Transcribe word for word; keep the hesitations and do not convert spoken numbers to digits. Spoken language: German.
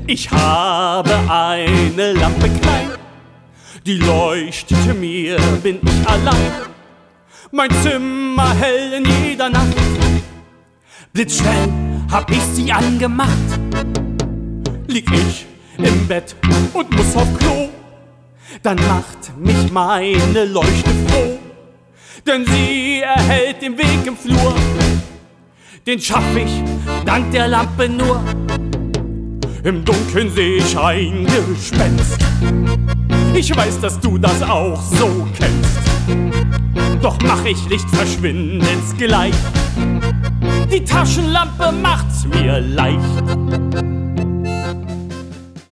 Ich habe eine Lampe klein, die leuchtete mir, bin ich allein. Mein Zimmer hell in jeder Nacht, blitzschnell hab ich sie angemacht. Lieg ich im Bett und muss auf Klo, dann macht mich meine Leuchte froh, denn sie erhellt den Weg im Flur. Den schaff ich dank der Lampe nur. Im Dunkeln seh ich ein Gespenst. Ich weiß, dass du das auch so kennst. Doch mach ich Licht verschwindens gleich. Die Taschenlampe macht's mir leicht.